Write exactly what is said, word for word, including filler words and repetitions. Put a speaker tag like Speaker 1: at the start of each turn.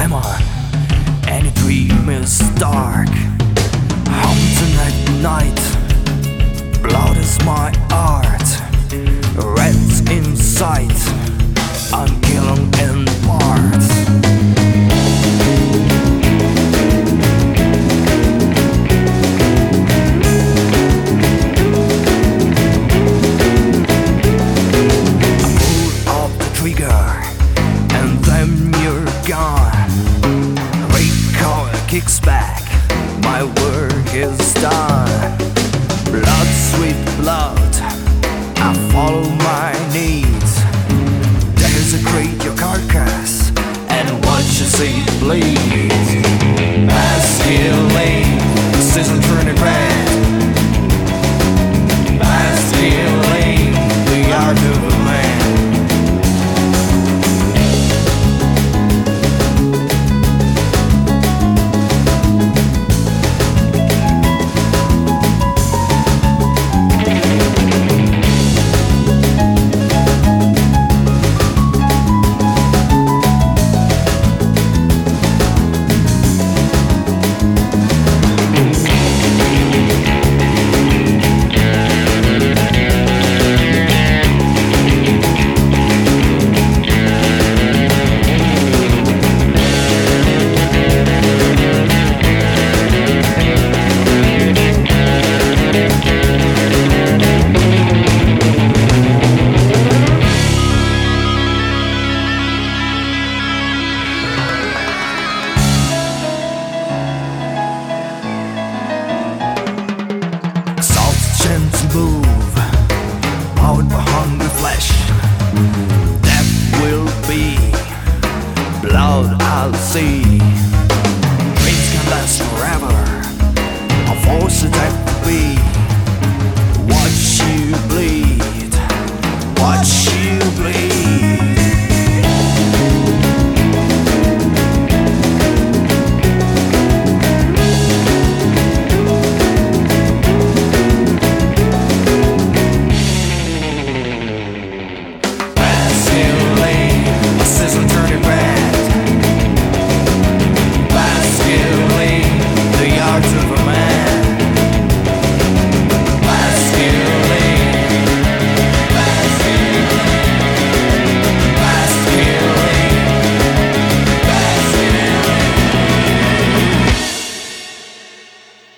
Speaker 1: lemon, any dream is dark. Haunting at night, blood is my art. Rats in sight, I'm killing in parts. And then you're gone. Recoil kicks back, my work is done. Blood, sweet blood, I follow my needs. Desecrate your carcass and watch as it bleeds. Masculine, season turning red. Masculine, the art of a man. Move, powered by hungry flesh. Death will be blood I'll see. Dreams can last forever, I'll force it to be. Watch you bleed, watch you